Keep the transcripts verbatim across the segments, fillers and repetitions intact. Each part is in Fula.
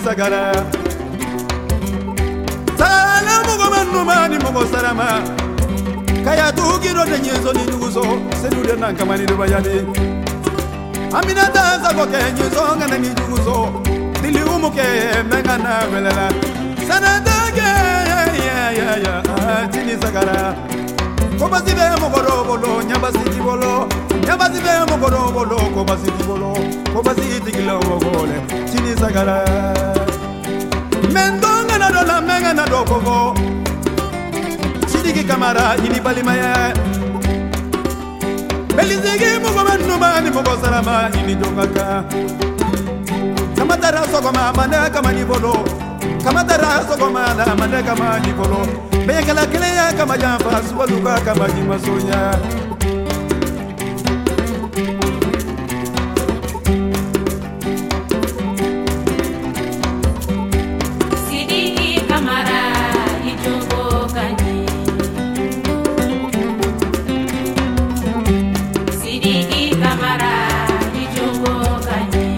sagara salamu gomanu mani mogo sarama kaya tukiro de nyezo ni duguso sedu de nankamani de bayani amina danza ko ke nyezo ngana ni duguso dili umuke mengana belela sanada ke ya ya ya tini sagara ko basibe mogoro bolo nyabasiti bolo nyabasibe mogoro bolo ko basiti bolo ko basiti kilo mogole tini sagara mendonga na dola menga na dokovo sidiki kamara ini balimaya belizigi mugomanu mani mugosarama ini dongaka kamatara sogoma manda kamani bolo kamatara sogoma na manda kamani bolo bekala kele ya kama jampa suwaluka kama jimasonya Sidiki kamara ijongo kanyi Sidiki kamara ijongo kanyi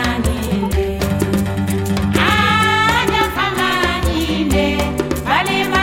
Vale